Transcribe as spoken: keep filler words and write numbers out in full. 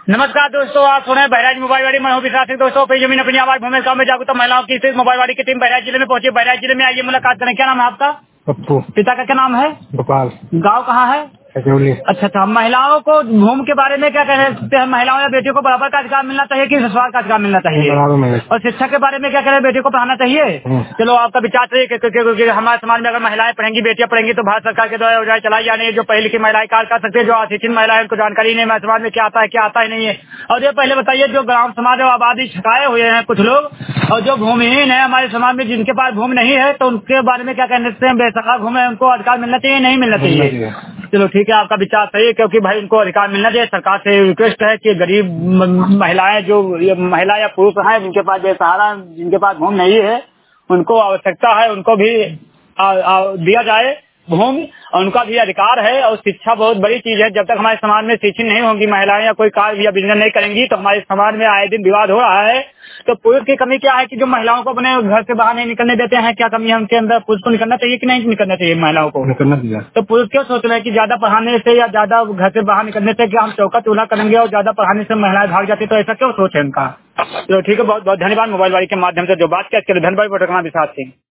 नमस्कार दोस्तों, आप सुने बहराइच मोबाइल वाली। मैं हूं विश्वास सिंह। दोस्तों पे जमीन अपनी आवाज भूमि गाँव में जागरूकता महिलाओं की स्थित मोबाइल वाली की टीम बहराइच जिले में पहुंची। बहराइच जिले में आइए मुलाकात करें। क्या नाम है आपका? पप्पू। पिता का क्या नाम है? गोपाल। गांव कहाँ है? खजौली। अच्छा अच्छा। महिलाओं को भूमि के बारे में क्या कह सकते हैं? महिलाओं या बेटियों को बराबर का अधिकार मिलना चाहिए कि ससुराल का अधिकार मिलना चाहिए? बराबर मिले। और शिक्षा के बारे में क्या कह रहे हैं? बेटियों को पढ़ाना चाहिए? चलो आपका विचार सही है, क्योंकि हमारे समाज में अगर महिलाएं पढ़ेंगी, बेटियां पढ़ेंगी तो भारत सरकार के द्वारा योजनाएं चलाई जा रही है। जो पहले की महिलाएं कार्य कर सकती है, जो अशिक्षित महिलाएं उनको जानकारी नहीं है समाज में क्या आता है क्या आता ही नहीं है। और ये पहले बताइए, जो ग्राम समाज और आबादी छकाए हुए हैं कुछ लोग, और जो भूमिहीन है हमारे समाज में, जिनके पास भूमि नहीं है, तो उनके बारे में क्या कहने से बेसरकार भूमि उनको अधिकार मिलना चाहिए नहीं मिलना चाहिए? चलो ठीक है, आपका विचार सही है, क्योंकि भाई उनको अधिकार मिलना चाहिए। सरकार से रिक्वेस्ट है कि गरीब महिलाएं, जो महिला या पुरुष हैं जिनके पास बेसहारा, जिनके पास भूमि नहीं है, उनको आवश्यकता है, उनको भी आ, आ, दिया जाए भूमि, और उनका भी अधिकार है। और शिक्षा बहुत बड़ी चीज है। जब तक हमारे समाज में शिक्षित नहीं होंगी महिलाएं या कोई कार्य या बिजनेस नहीं करेंगी, तो हमारे समाज में आए दिन विवाद हो रहा है। तो पुरुष की कमी क्या है कि जो महिलाओं को अपने घर से बाहर नहीं निकलने देते हैं? क्या कमी है उनके अंदर? पुरुष को निकलना चाहिए कि नहीं निकलना चाहिए महिलाओं को? निकलना चाहिए। तो पुरुष क्यों सोच रहे हैं कि ज्यादा पढ़ाने से या ज्यादा घर से बाहर निकलने से कि हम चौका चूल्हा करेंगे और ज्यादा पढ़ाने से महिलाएं भाग जाती? तो ऐसा क्यों सोच है उनका? तो ठीक है, बहुत बहुत धन्यवाद मोबाइल वाली के माध्यम से जो बात किया, इसके लिए धन्यवाद। विश्वास सिंह।